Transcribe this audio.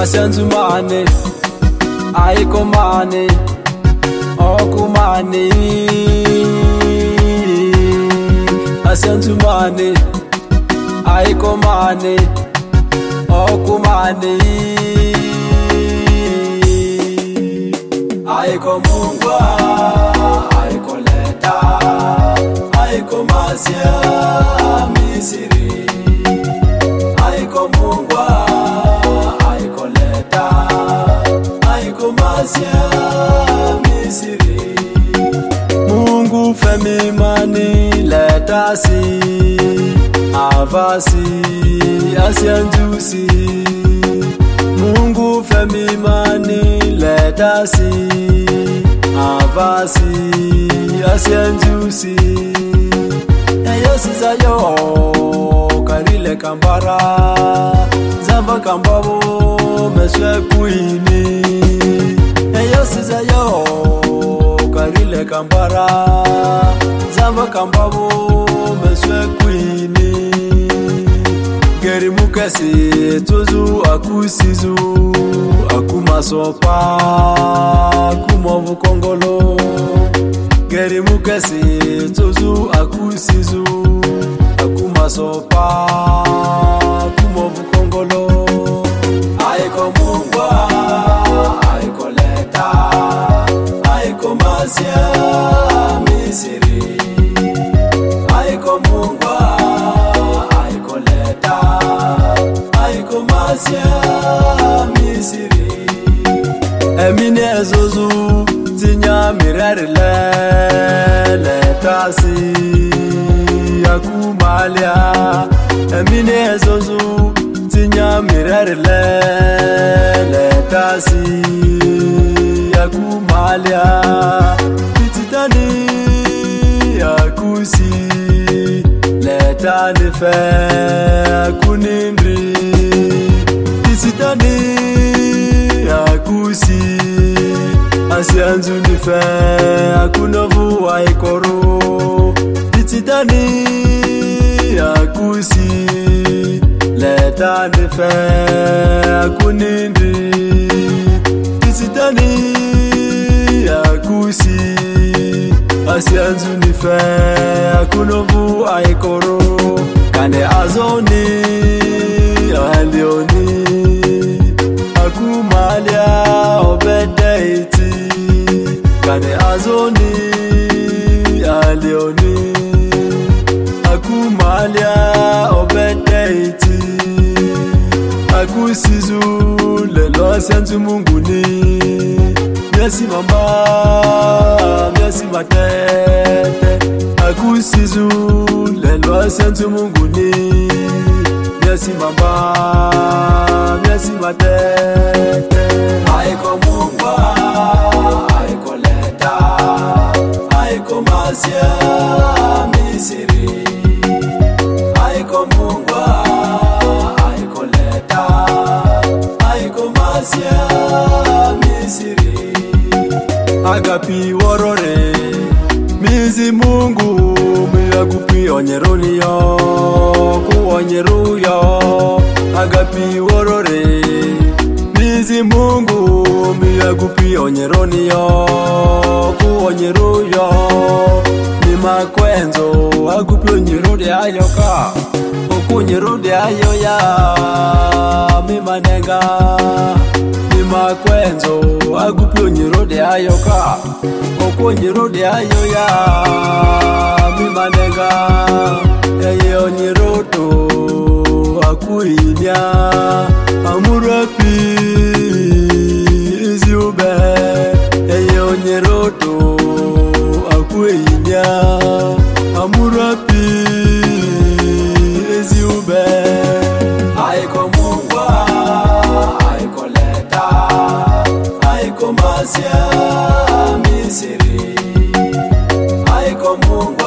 Asianzumane, aikomane, okumane. Asianzumane, aikomane, okumane. Aikomungwa, aikoleta, aikomasia misiri. Aikomungwa, aikoleta, aikomasia misiri. Mungu femi mani letasi, avasi asianjusi. Mungu femi mani letasi, avasi asianjusi. Eyo sisa yo karile kambara, zamba kambabo meswe kuini. Eyo sisa yo karile kambara, zamba kambabo meswe kuini. Geri mukesi tozu akusizu, akumasopa, akumovu kongolo. Geri mukesi tozu akusizu, akumasopa, akumovu kongolo. Aikomungwa, aikoleta, aikomasia misiri. Aikomungwa, aikoleta, aikomasia misiri. Emine ezozu tinya mirarile letasi akumalia. Emine ezozu tinya mirarile letasi akumalia. Titani akusi letani fe akunindri. Titani akusi asianzu nife akunovu aikoro. Titani akusi letani fe akunindri. Titani akusi asianzu nife akunovu aikoro. Kane azoni alioni, akumalia obedeiti. Kane azoni alioni, akumalia obedeiti. Akusizu lelo asianzu munguni. Miasi mamba, miasi matete. Akusizu lelo asianzu munguni. Miasi mamba, miasi matete. Aikomungwa, aikoleta, aikomasia misiri. Aikomungwa, aikoleta, aikomasia misiri. Agapi worore mizi Mungu miyagupi onyeroni yo kuonyeru yo. Agapi worore mizi Mungu miyagupi onyeroni yo kuonyeru yo. Ni makwenzo agupi onyeru de ayoka, okunyeru de ayoya mimanenga. Ni makwenzo agupi onyeru de ayoka, okunyeru de ayoya mimanenga. Eye onyeru to akuinya amurapi iziube. Eye onyeru to akuinya amurapi iziube. Aikomungwa, aikoleta, aikomasia misiri. Aikomungwa,